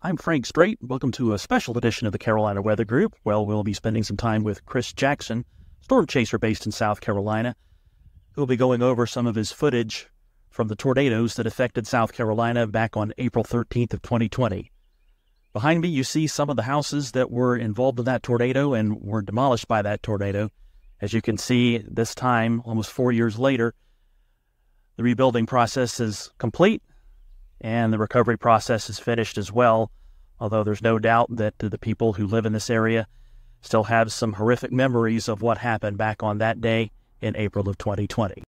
I'm Frank Strait. Welcome to a special edition of the Carolina Weather Group. Well, we'll be spending some time with Chris Jackson, storm chaser based in South Carolina, who'll be going over some of his footage from the tornadoes that affected South Carolina back on April 13th of 2020. Behind me, you see some of the houses that were involved in that tornado and were demolished by that tornado. As you can see, this time, almost 4 years later, the rebuilding process is complete. And the recovery process is finished as well, although there's no doubt that the people who live in this area still have some horrific memories of what happened back on that day in April of 2020.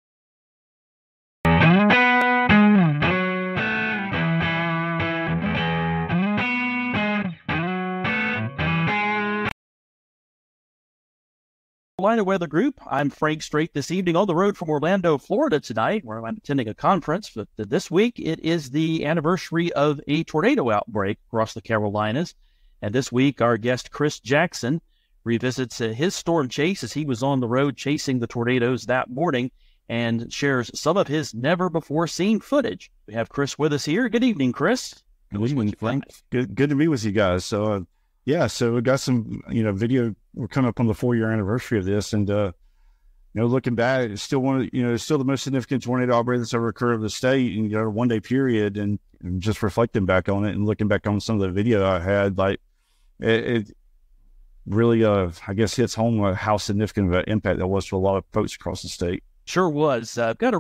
Carolina Weather Group. I'm Frank Strait this evening on the road from Orlando, Florida tonight, where I'm attending a conference. But this week, it is the anniversary of a tornado outbreak across the Carolinas. And this week, our guest, Chris Jackson, revisits his storm chase as he was on the road chasing the tornadoes that morning and shares some of his never-before-seen footage. We have Chris with us here. Good evening, Chris. Good evening, Frank. Good to be with you guys. So, so we got some, video. We're coming up on the 4-year anniversary of this, and looking back, it's still still the most significant tornado outbreak that's ever occurred in the state in a 1 day period. And just reflecting back on it and looking back on some of the video I had, like it really, I guess, hits home how significant of an impact that was to a lot of folks across the state. Sure was. I've got a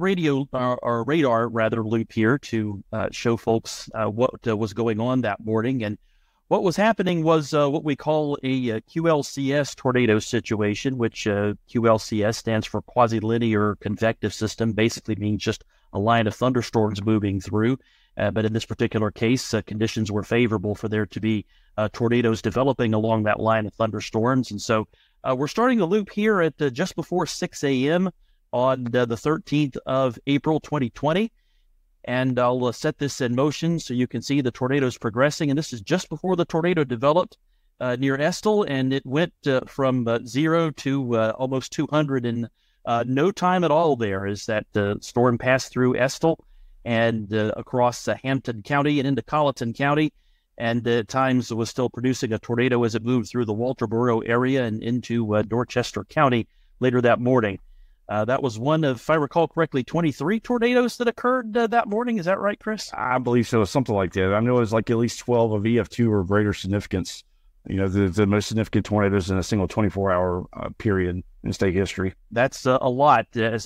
radar loop here to show folks what was going on that morning. And what was happening was what we call a QLCS tornado situation, which QLCS stands for quasi-linear convective system, basically means just a line of thunderstorms moving through. But in this particular case, conditions were favorable for there to be tornadoes developing along that line of thunderstorms. And so we're starting the loop here at just before 6 a.m. on the 13th of April, 2020. And I'll set this in motion so you can see the tornadoes progressing. And this is just before the tornado developed near Estill, and it went from 0 to almost 200 in no time at all there as that storm passed through Estill and across Hampton County and into Colleton County. And at times was still producing a tornado as it moved through the Walterboro area and into Dorchester County later that morning. That was one of, if I recall correctly, 23 tornadoes that occurred that morning. Is that right, Chris? I believe so, something like that. I know it was like at least 12 of EF2 or greater significance. The most significant tornadoes in a single 24-hour period in state history. That's a lot.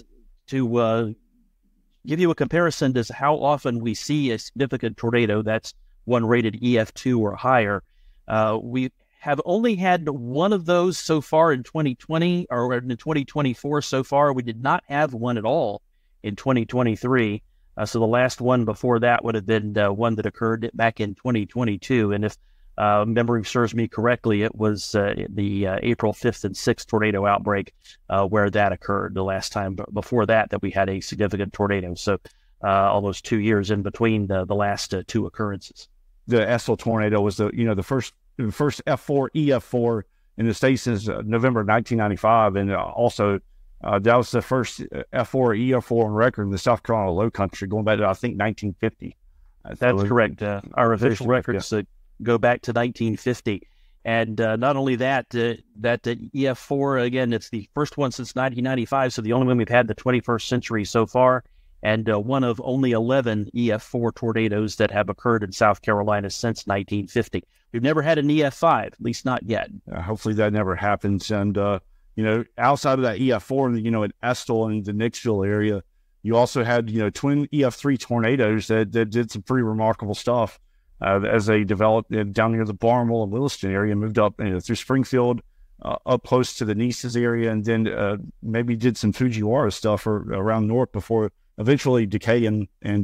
To give you a comparison to how often we see a significant tornado that's one rated EF2 or higher, we have only had one of those so far in 2020 or in 2024 so far. We did not have one at all in 2023. So the last one before that would have been one that occurred back in 2022. And if memory serves me correctly, it was the April 5th and 6th tornado outbreak where that occurred the last time before that we had a significant tornado. So almost 2 years in between the last two occurrences. The Estill tornado was the first F4 EF4 in the state since November 1995, and also that was the first F4 EF4 on record in the South Carolina Low Country, going back to I think 1950. That's correct. Our official records go back to 1950, and not only that, that EF4 again, it's the first one since 1995, so the only one we've had the 21st century so far. And one of only 11 EF4 tornadoes that have occurred in South Carolina since 1950. We've never had an EF5, at least not yet. Hopefully that never happens. And, outside of that EF4, at Estill and the Nicksville area, you also had, twin EF3 tornadoes that did some pretty remarkable stuff as they developed down near the Barnwell and Williston area, moved up through Springfield, up close to the Neces area, and then maybe did some Fujiwara stuff around north before eventually decaying and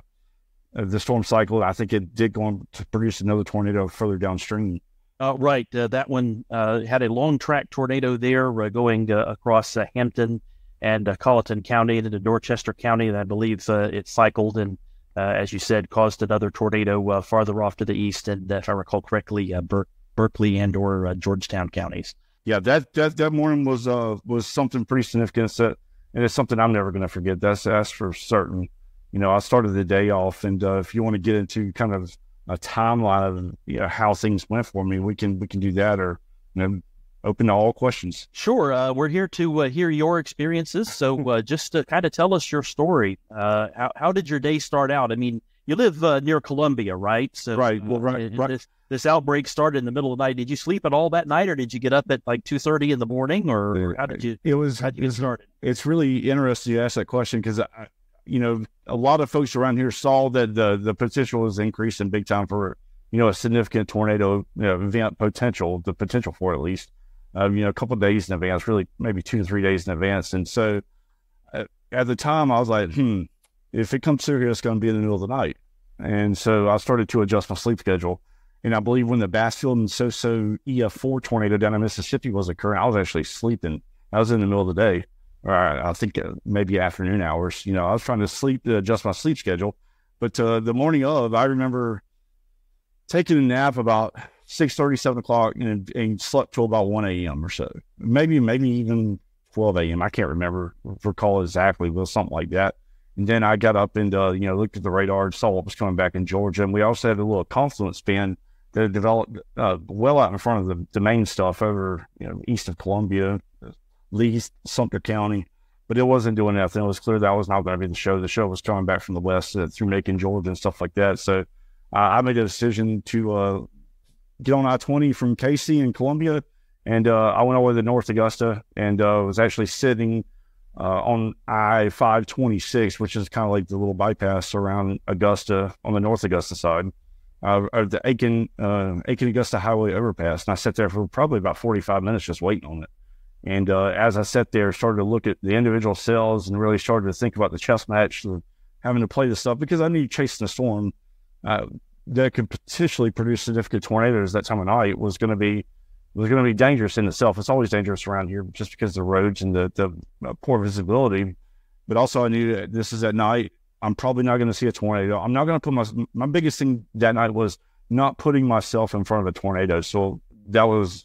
the storm cycle. I think it did go on to produce another tornado further downstream. Right. That one had a long track tornado there going across Hampton and Colleton County into Dorchester County. And I believe it cycled and, as you said, caused another tornado farther off to the east. And if I recall correctly, Berkeley and or Georgetown counties. Yeah, that morning was something pretty significant. And it's something I'm never going to forget. That's for certain. I started the day off, and if you want to get into kind of a timeline of how things went for me, we can do that, or open to all questions. Sure. We're here to hear your experiences. So just to kind of tell us your story. How did your day start out? I mean, you live near Columbia, right? So right. Well, right. This outbreak started in the middle of the night. Did you sleep at all that night, or did you get up at like 2:30 in the morning, or how did you? How'd you get started? It's really interesting you ask that question, because a lot of folks around here saw that the potential was increasing big time for a significant tornado event potential, the potential for it at least. A couple of days in advance, really maybe 2 to 3 days in advance. And so at the time I was like, if it comes through here, it's going to be in the middle of the night. And so I started to adjust my sleep schedule. And I believe when the Bassfield and So-So EF4 tornado down in Mississippi was occurring, I was actually sleeping. I was in the middle of the day, or I think maybe afternoon hours. I was trying to adjust my sleep schedule. But the morning of, I remember taking a nap about 6:30, 7 o'clock, and slept till about 1 a.m. or so. Maybe even 12 a.m. I can't recall exactly, but something like that. And then I got up and, looked at the radar and saw what was coming back in Georgia. And we also had a little confluence band that developed well out in front of the main stuff over, east of Columbia, Lee, Sumter County. But it wasn't doing nothing. It was clear that was not going to be the show. The show was coming back from the west through Macon, Georgia and stuff like that. So I made a decision to get on I-20 from Casey and Columbia. And I went over to North Augusta and was actually sitting on I-526, which is kind of like the little bypass around Augusta on the North Augusta side, of the Aiken-Augusta Highway overpass. And I sat there for probably about 45 minutes just waiting on it. And as I sat there, started to look at the individual cells and really started to think about the chess match of having to play this stuff, because I knew chasing a storm that could potentially produce significant tornadoes that time of night was going to be dangerous in itself. It's always dangerous around here just because of the roads and the poor visibility. But also I knew that this is at night. I'm probably not going to see a tornado. I'm not going to put my biggest thing that night was not putting myself in front of a tornado. So that was,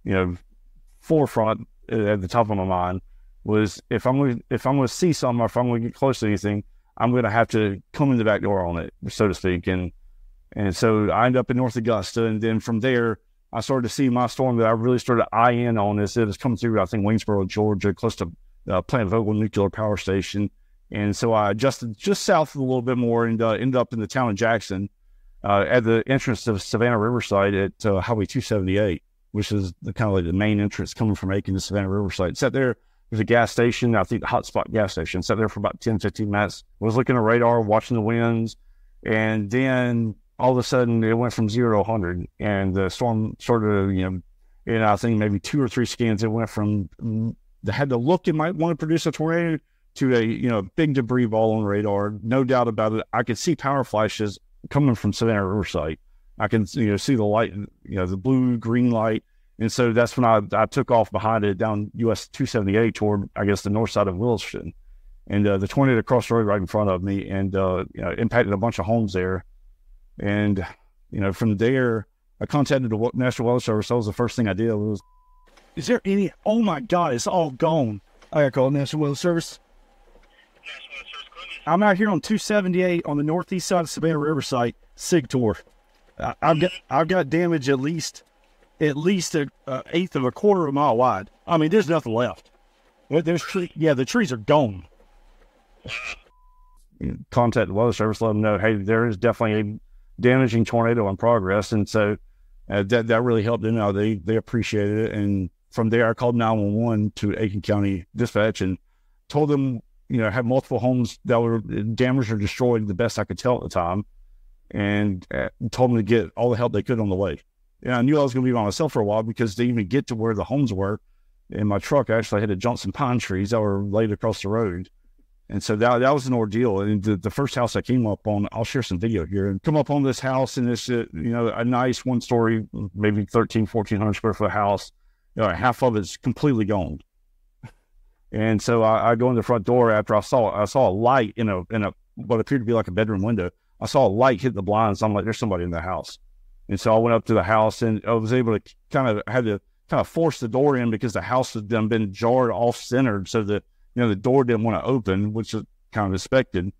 forefront at the top of my mind was if I'm going to see something, or if I'm going to get close to anything, I'm going to have to come in the back door on it, so to speak. And so I ended up in North Augusta. And then from there, I started to see my storm that I really started to eye in on this. It was coming through, I think, Waynesboro, Georgia, close to Plant Vogtle Nuclear Power Station. And so I adjusted just south a little bit more and ended up in the town of Jackson at the entrance of Savannah Riverside at Highway 278, which is kind of like the main entrance coming from Aiken to Savannah Riverside. Sat there, there's a gas station, I think the Hotspot gas station. Sat there for about 10, 15 minutes. Was looking at radar, watching the winds. And then all of a sudden it went from 0 to 100. And the storm started, in I think maybe 2 or 3 scans, it went from had to look, it might want to produce a tornado, to a big debris ball on radar. No doubt about it. I could see power flashes coming from Savannah Riverside. I can see the light, the blue green light. And so that's when I took off behind it down US 278 toward, I guess, the north side of Williston. And the tornado crossed the road right in front of me and impacted a bunch of homes there. And from there I contacted the National Weather Service. That was the first thing I did. Is there any? Oh my God, it's all gone. I got to call National Weather Service. I'm out here on 278 on the northeast side of Savannah Riverside, SIGTOR. I've got damage at least an eighth of a quarter of a mile wide. I mean, there's nothing left. The trees are gone. Contact the Weather Service, let them know, hey, there is definitely a damaging tornado in progress. And so that really helped them out. They appreciated it. And from there, I called 911 to Aiken County Dispatch and told them, had multiple homes that were damaged or destroyed, the best I could tell at the time, and told them to get all the help they could on the way. And I knew I was going to be by myself for a while, because to even get to where the homes were in my truck, I actually had to jump some pine trees that were laid across the road. And so that was an ordeal. And the first house I came up on, I'll share some video here, and come up on this house, and it's, a nice 1-story, maybe 1,400 square foot house. Half of it's completely gone. And so I go in the front door after I saw a light in a what appeared to be like a bedroom window. I saw a light hit the blinds. I'm like, there's somebody in the house. And so I went up to the house, and I was able to had to force the door in, because the house had been jarred off centered, so that the door didn't want to open, which is kind of expected.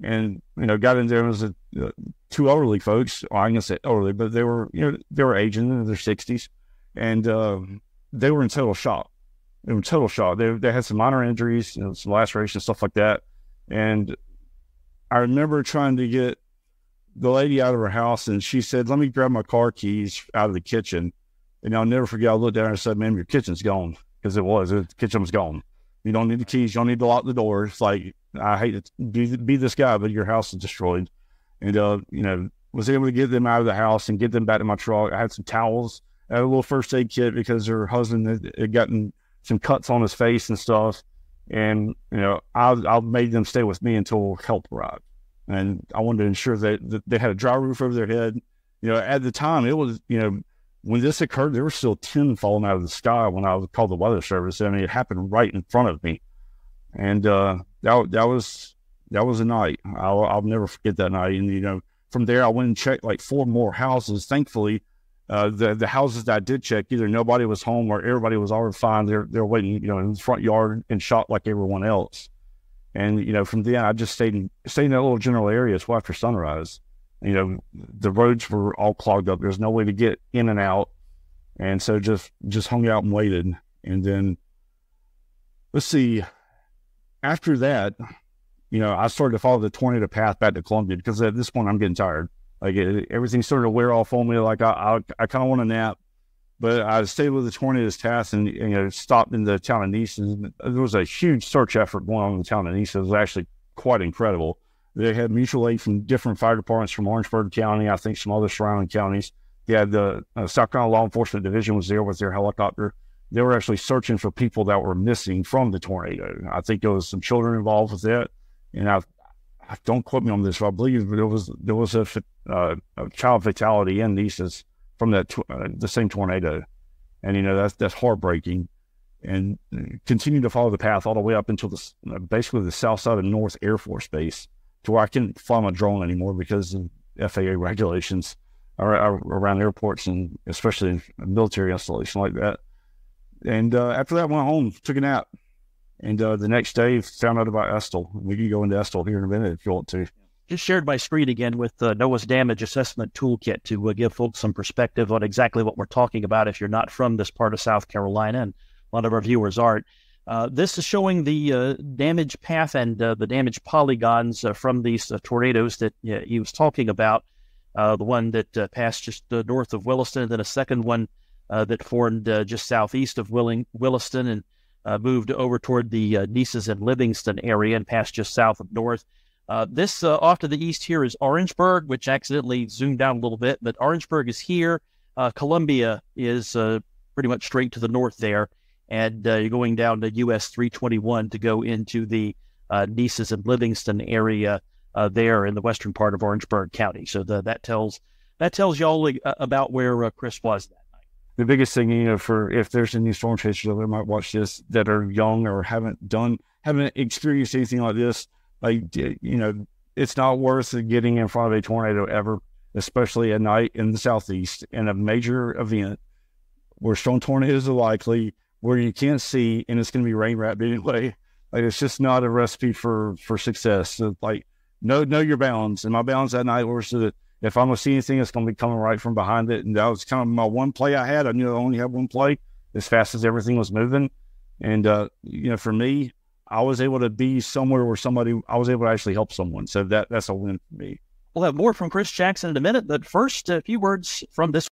and got in there. It was two elderly folks. Well, I'm gonna say elderly, but they were they were aging in their 60s, and they were in total shock. They were in total shock. They had some minor injuries, some lacerations, stuff like that. And I remember trying to get the lady out of her house, and she said, "Let me grab my car keys out of the kitchen." And I'll never forget. I looked down and said, "Ma'am, your kitchen's gone," because the kitchen was gone. You don't need the keys. You don't need to lock the door. It's like, I hate to be this guy, but your house is destroyed. And, was able to get them out of the house and get them back to my truck. I had some towels. I had a little first aid kit because her husband had gotten some cuts on his face and stuff. And, I made them stay with me until help arrived. And I wanted to ensure that they had a dry roof over their head. At the time, it was, when this occurred, there was still tin falling out of the sky when I called the weather service. I mean, it happened right in front of me. And that was a night. I'll never forget that night. And, from there, I went and checked like 4 more houses. Thankfully, the houses that I did check, either nobody was home or everybody was already fine. They're waiting, in the front yard and shot like everyone else. And, from then, I just stayed in that little general area until after sunrise. The roads were all clogged up. There's no way to get in and out. And so just hung out and waited. And then, let's see, after that, I started to follow the tornado path back to Columbia, because at this point I'm getting tired. Like everything started to wear off on me. Like I kind of want to nap, but I stayed with the tornado's path and, stopped in the town of Nices. There was a huge search effort going on in the town of Nices. It was actually quite incredible. They had mutual aid from different fire departments from Orangeburg County, I think some other surrounding counties. They had the South Carolina Law Enforcement Division was there with their helicopter. They were actually searching for people that were missing from the tornado. I think there was some children involved with that. And I don't quote me on this, but I believe there was a child fatality in Nices from that the same tornado. And, that's heartbreaking. And continue to follow the path all the way up until basically the south side of North Air Force Base, to where I couldn't fly my drone anymore because of FAA regulations around airports, and especially a military installation like that. And after that, I went home, took a nap. And the next day, found out about Estill. We can go into Estill here in a minute if you want to. Just shared my screen again with NOAA's Damage Assessment Toolkit to give folks some perspective on exactly what we're talking about if you're not from this part of South Carolina, and a lot of our viewers aren't. This is showing the damage path and the damage polygons from these tornadoes that he was talking about. The one that passed just north of Williston, and then a second one that formed just southeast of Williston and moved over toward the Nices and Livingston area and passed just south of North. This off to the east here is Orangeburg, which accidentally zoomed down a little bit, but Orangeburg is here. Columbia is pretty much straight to the north there. And you're going down to US 321 to go into the Nices and Livingston area there in the western part of Orangeburg County. So that tells you all about where Chris was that night. The biggest thing, for if there's any storm chasers that might watch this that are young or haven't experienced anything like this, it's not worth getting in front of a tornado ever, especially at night in the southeast in a major event where strong tornadoes are likely, where you can't see, and it's going to be rain wrapped anyway. Like, it's just not a recipe for success. So, know your bounds. And my bounds that night were so that if I'm going to see anything, it's going to be coming right from behind it. And that was kind of my one play I had. I knew I only had one play as fast as everything was moving. And, for me, I was able to be somewhere where I was able to actually help someone. So that's a win for me. We'll have more from Chris Jackson in a minute, but first, a few words from this.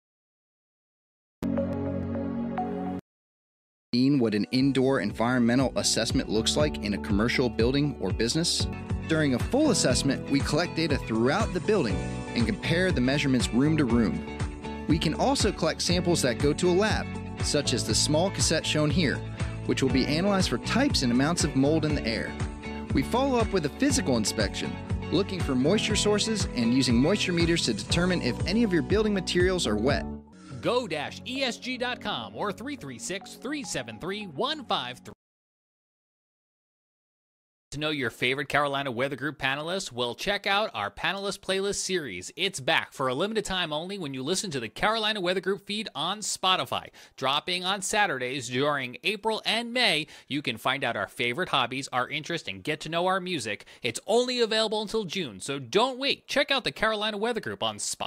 What an indoor environmental assessment looks like in a commercial building or business? During a full assessment, we collect data throughout the building and compare the measurements room to room. We can also collect samples that go to a lab, such as the small cassette shown here, which will be analyzed for types and amounts of mold in the air. We follow up with a physical inspection, looking for moisture sources and using moisture meters to determine if any of your building materials are wet. Go-ESG.com or 336-373-153. To know your favorite Carolina Weather Group panelists? Well, check out our panelist playlist series. It's back for a limited time only when you listen to the Carolina Weather Group feed on Spotify. Dropping on Saturdays during April and May, you can find out our favorite hobbies, our interests, and get to know our music. It's only available until June, so don't wait. Check out the Carolina Weather Group on Spotify.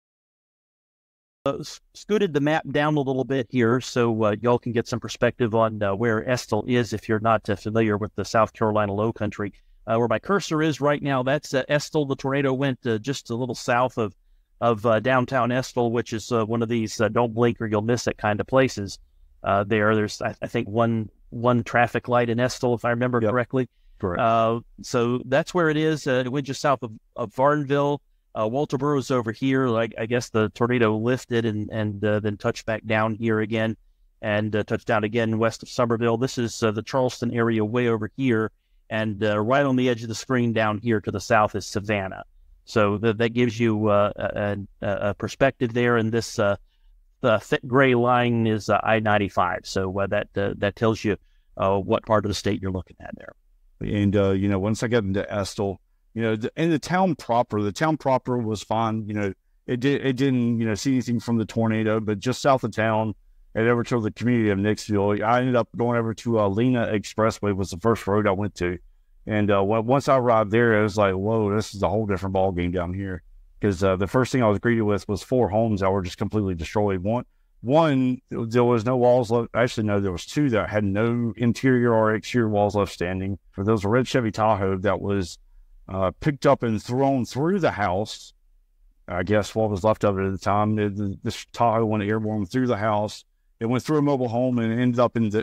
Scooted the map down a little bit here so y'all can get some perspective on where Estill is if you're not familiar with the South Carolina Lowcountry. Where my cursor is right now, that's Estill. The tornado went just a little south of downtown Estill, which is one of these don't blink or you'll miss it kind of places. There's I think one traffic light in Estill, if I remember correctly. Correct. So that's where it is. It went just south of Varnville. Walterboro's over here. Like I guess the tornado lifted and then touched back down here again, and touched down again west of Somerville. This is the Charleston area way over here, and right on the edge of the screen down here to the south is Savannah. So that gives you a perspective there. And this the thick gray line is I-95. So that tells you what part of the state you're looking at there. And once I got into Estill, in the town proper was fine. It didn't, see anything from the tornado, but just south of town and over to the community of Nicksville, I ended up going over to Lena Expressway was the first road I went to. And once I arrived there, I was like, whoa, this is a whole different ball game down here. Because the first thing I was greeted with was 4 homes that were just completely destroyed. One, there was no walls left. Actually, no, there was 2 that had no interior or exterior walls left standing. There was a red Chevy Tahoe that was picked up and thrown through the house. I guess what was left of it at the time. This Tahoe went airborne through the house. It went through a mobile home and ended up in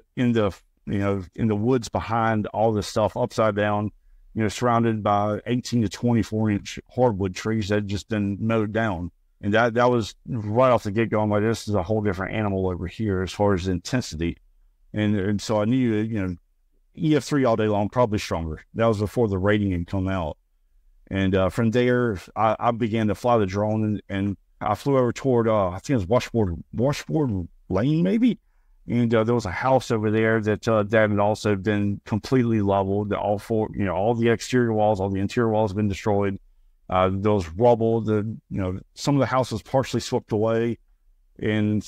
the woods behind all this stuff, upside down, surrounded by 18 to 24-inch hardwood trees that had just been mowed down. And that was right off the get-go. I'm like, this is a whole different animal over here as far as intensity. And so I knew, EF3 all day long, probably stronger. That was before the rating had come out. And from there, I began to fly the drone, and I flew over toward, I think it was Washboard Lane, maybe? And there was a house over there that had also been completely leveled. All the exterior walls, all the interior walls have been destroyed. There was rubble. Some of the house was partially swept away. And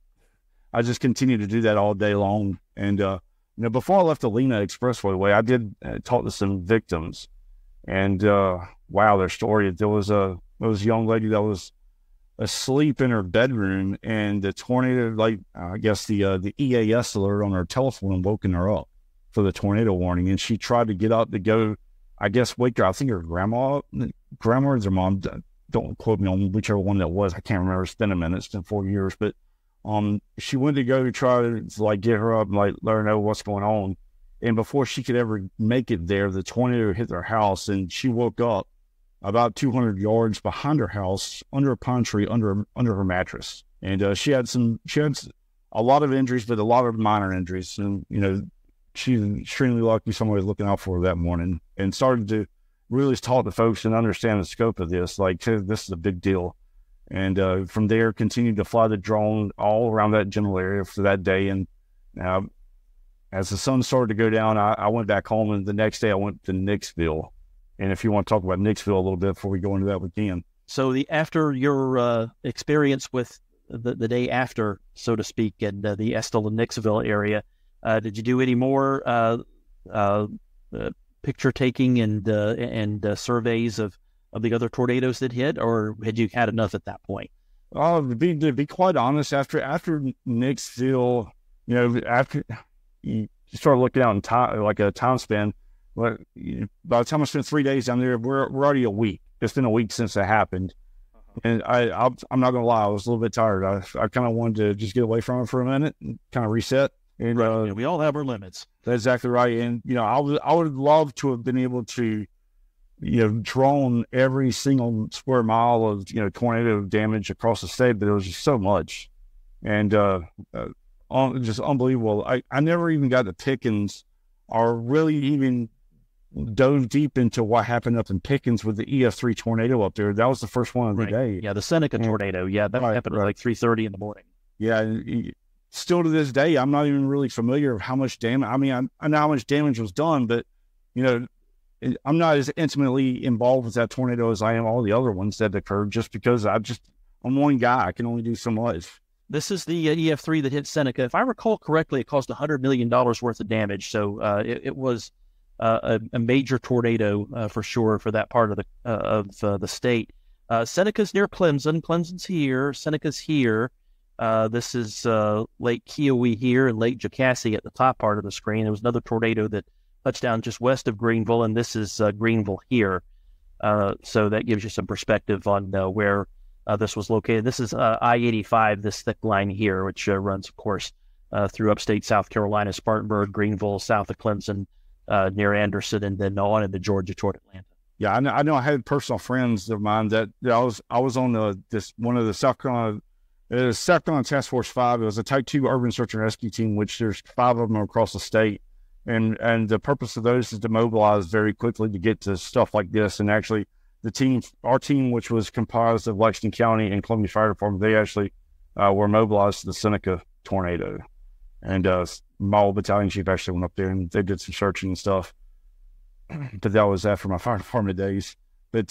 I just continued to do that all day long. And, before I left the Lena Expressway, I did talk to some victims, and wow, their story. There was a young lady that was asleep in her bedroom, and the tornado, I guess the EAS alert on her telephone woken her up for the tornado warning, and she tried to get up to go, I guess, wake her. I think her grandma or her mom. Don't quote me on whichever one that was. I can't remember. It's been a minute. It's been 4 years, but. She went to go try to get her up and let her know what's going on. And before she could ever make it there, the tornado hit their house, and she woke up about 200 yards behind her house under a pine tree under her mattress. And she had a lot of injuries, but a lot of minor injuries. And, she's extremely lucky somebody was looking out for her that morning, and started to really talk to folks and understand the scope of this. Like, this is a big deal. And from there, continued to fly the drone all around that general area for that day. And as the sun started to go down, I went back home, and the next day I went to Nicksville. And if you want to talk about Nicksville a little bit before we go into that, we can. So after your experience with the day after, so to speak, in the Estill and Nicksville area, did you do any more picture taking and surveys of the other tornadoes that hit, or had you had enough at that point? To be quite honest, after Nicksville, after you start looking out in time, like a time span, by the time I spent 3 days down there, we're already a week. It's been a week since it happened. And I'm not gonna lie, I was a little bit tired. I kind of wanted to just get away from it for a minute and kind of reset. And right. We all have our limits. That's exactly right. And I would love to have been able to drone every single square mile of, tornado damage across the state, but there was just so much. And just unbelievable. I never even got to Pickens or really even dove deep into what happened up in Pickens with the EF3 tornado up there. That was the first one of the day. Yeah, the Seneca tornado. Yeah, that happened at like 3:30 in the morning. Yeah, still to this day, I'm not even really familiar with how much damage. I mean, I know how much damage was done, but, I'm not as intimately involved with that tornado as I am all the other ones that occurred, just because I'm one guy. I can only do so much. This is the EF3 that hit Seneca. If I recall correctly, it caused $100 million worth of damage. So it was a major tornado for sure for that part of the state. Seneca's near Clemson. Clemson's here. Seneca's here. This is Lake Keowee here and Lake Jocassee at the top part of the screen. There was another tornado that touched down just west of Greenville, and this is Greenville here. So that gives you some perspective on where this was located. This is I-85, this thick line here, which runs, of course, through upstate South Carolina, Spartanburg, Greenville, south of Clemson, near Anderson, and then on into Georgia toward Atlanta. Yeah, I know. I had personal friends of mine that I was on one of the South Carolina Task Force 5. It was a Type 2 urban search and rescue team, which there's 5 of them across the state. And the purpose of those is to mobilize very quickly to get to stuff like this. And actually, our team, which was comprised of Lexington County and Columbia Fire Department, they actually were mobilized to the Seneca tornado. And my old battalion chief actually went up there and they did some searching and stuff. But that was after my fire department days. But,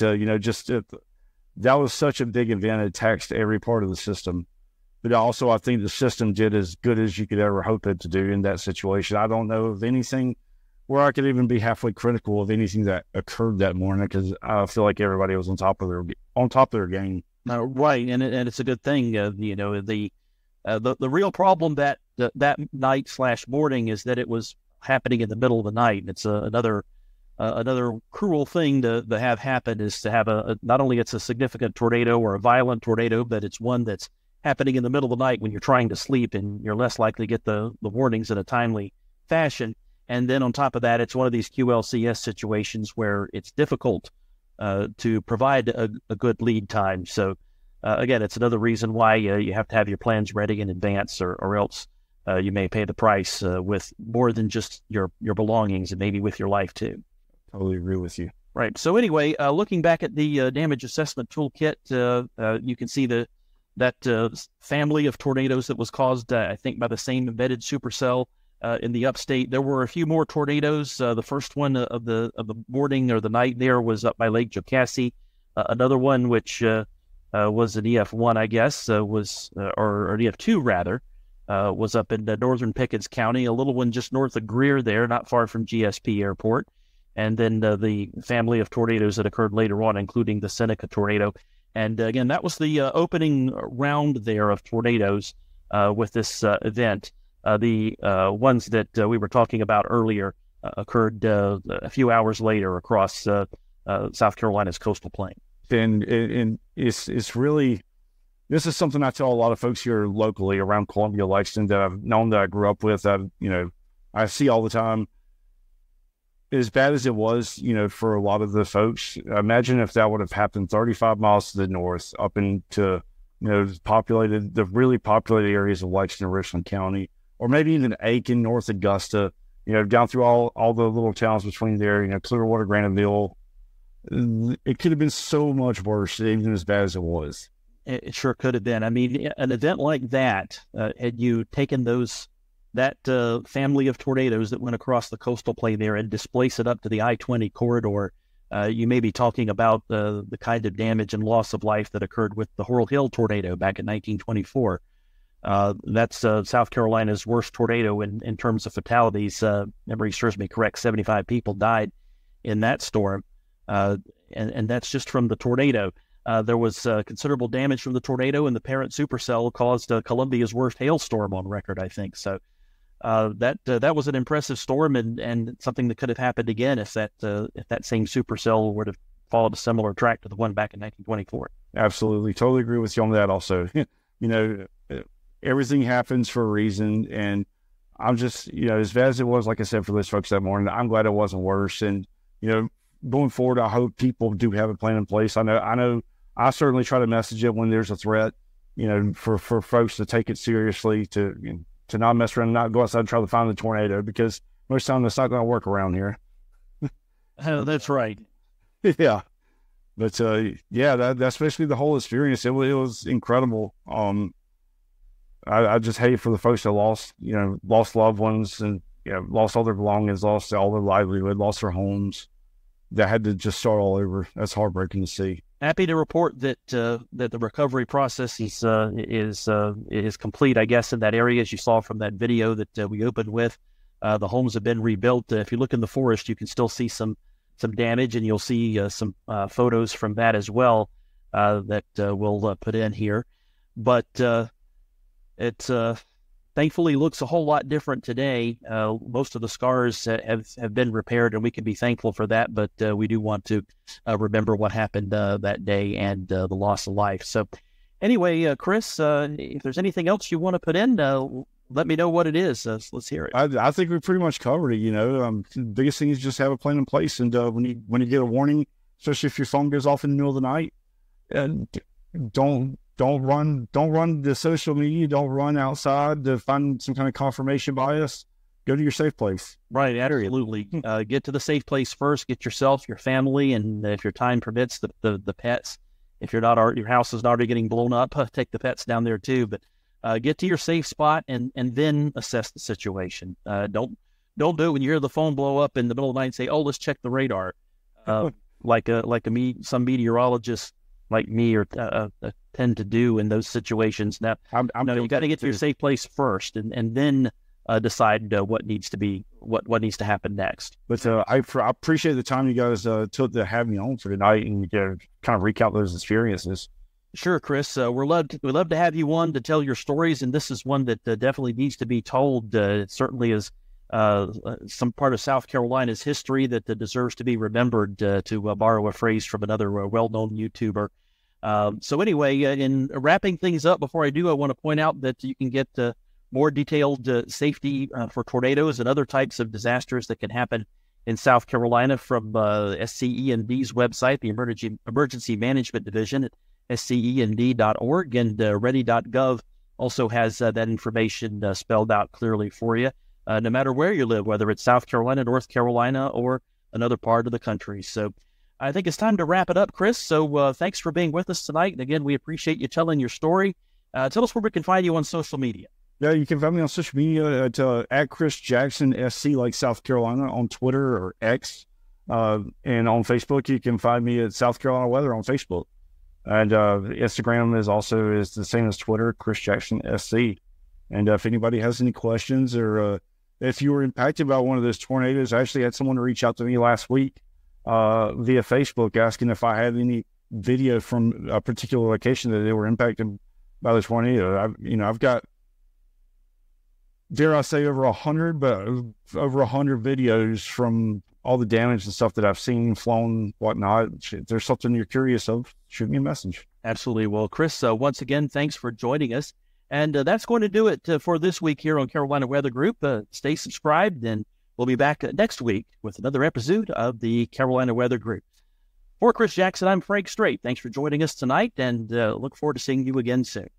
that was such a big event. It taxed every part of the system. But also, I think the system did as good as you could ever hope it to do in that situation. I don't know of anything where I could even be halfway critical of anything that occurred that morning, because I feel like everybody was on top of their game. Right, and it's a good thing. The real problem that night/morning is that it was happening in the middle of the night. It's another cruel thing to have happen is to have not only it's a significant tornado or a violent tornado, but it's one that's happening in the middle of the night when you're trying to sleep, and you're less likely to get the warnings in a timely fashion. And then on top of that, it's one of these QLCS situations where it's difficult to provide a good lead time. So again, it's another reason why you have to have your plans ready in advance, or else you may pay the price with more than just your belongings, and maybe with your life too. Totally agree with you. Right. So anyway, looking back at the damage assessment toolkit, you can see that family of tornadoes that was caused, I think, by the same embedded supercell in the upstate. There were a few more tornadoes. The first one of the morning or the night there was up by Lake Jocassee. Another one, which was an EF1, I guess, or an EF2 rather, was up in northern Pickens County. A little one just north of Greer there, not far from GSP Airport. And then the family of tornadoes that occurred later on, including the Seneca tornado. And again, that was the opening round there of tornadoes with this event. The ones that we were talking about earlier occurred a few hours later across South Carolina's coastal plain. And it's really, this is something I tell a lot of folks here locally around Columbia, Lexington, that I've known, that I grew up with, I see all the time. As bad as it was, for a lot of the folks, imagine if that would have happened 35 miles to the north, up into, the really populated areas of Lexington, Richland County, or maybe even Aiken, North Augusta, down through all the little towns between there, Clearwater, Graniteville. It could have been so much worse, even as bad as it was. It sure could have been. I mean, an event like that, had you taken that family of tornadoes that went across the coastal plain there and displace it up to the I-20 corridor, you may be talking about the kind of damage and loss of life that occurred with the Horal Hill tornado back in 1924. That's South Carolina's worst tornado in terms of fatalities. Memory serves me correct, 75 people died in that storm, and that's just from the tornado. There was considerable damage from the tornado, and the parent supercell caused Columbia's worst hailstorm on record, I think. So that was an impressive storm, and something that could have happened again if that same supercell would have followed a similar track to the one back in 1924. Absolutely, totally agree with you on that. Also, everything happens for a reason, and I'm just, as bad as it was, like I said, for those folks that morning, I'm glad it wasn't worse. And going forward, I hope people do have a plan in place. I know. I certainly try to message it when there's a threat, for folks to take it seriously, to not mess around and not go outside and try to find the tornado, because most of the time that's not going to work around here. That's right. Yeah. But, that's basically the whole experience. It was incredible. I just hate for the folks that lost loved ones, and, lost all their belongings, lost all their livelihood, lost their homes. that had to just start all over. That's heartbreaking to see. Happy to report that that the recovery process is complete, I guess, in that area, as you saw from that video that we opened with. The homes have been rebuilt. If you look in the forest, you can still see some damage, and you'll see some photos from that as well that we'll put in here. But it thankfully looks a whole lot different today. Most of the scars have been repaired, and we can be thankful for that. But we do want to remember what happened that day and the loss of life. So anyway, Chris, if there's anything else you want to put in, let me know what it is. Let's hear it. I think we pretty much covered it. The biggest thing is just have a plan in place. And when you get a warning, especially if your phone goes off in the middle of the night, and don't run to social media. Don't run outside to find some kind of confirmation bias. Go to your safe place. Right, absolutely. Get to the safe place first. Get yourself, your family, and if your time permits, the pets. If your house is not already getting blown up, take the pets down there too. But get to your safe spot and then assess the situation. Don't do it when you hear the phone blow up in the middle of the night and say, "Oh, let's check the radar," some meteorologists like me or tend to do in those situations. Now, you got to get to your safe place first, and then decide what needs to happen next. But I appreciate the time you guys took to have me on for tonight and kind of recount those experiences. Sure, Chris. We'd love to have you on to tell your stories, and this is one that definitely needs to be told. It certainly is some part of South Carolina's history that deserves to be remembered, to borrow a phrase from another well-known YouTuber. So anyway, in wrapping things up, before I do, I want to point out that you can get more detailed safety for tornadoes and other types of disasters that can happen in South Carolina from SCEND's website, the Emergency Management Division at scend.org, and ready.gov also has that information spelled out clearly for you, no matter where you live, whether it's South Carolina, North Carolina, or another part of the country. So I think it's time to wrap it up, Chris. So thanks for being with us tonight. And again, we appreciate you telling your story. Tell us where we can find you on social media. Yeah, you can find me on social media at Chris Jackson SC, like South Carolina, on Twitter or X. And on Facebook, you can find me at South Carolina Weather on Facebook. And Instagram is the same as Twitter, Chris Jackson SC. And if anybody has any questions, or if you were impacted by one of those tornadoes, I actually had someone reach out to me last week via Facebook asking if I had any video from a particular location that they were impacted by the tornado. I've got, dare I say, over 100 videos from all the damage and stuff that I've seen, flown, whatnot. If there's something you're curious of, shoot me a message. Absolutely. Well, Chris, once again, thanks for joining us. And that's going to do it for this week here on Carolina Weather Group. Stay subscribed, and we'll be back next week with another episode of the Carolina Weather Group. For Chris Jackson, I'm Frank Strait. Thanks for joining us tonight, and look forward to seeing you again soon.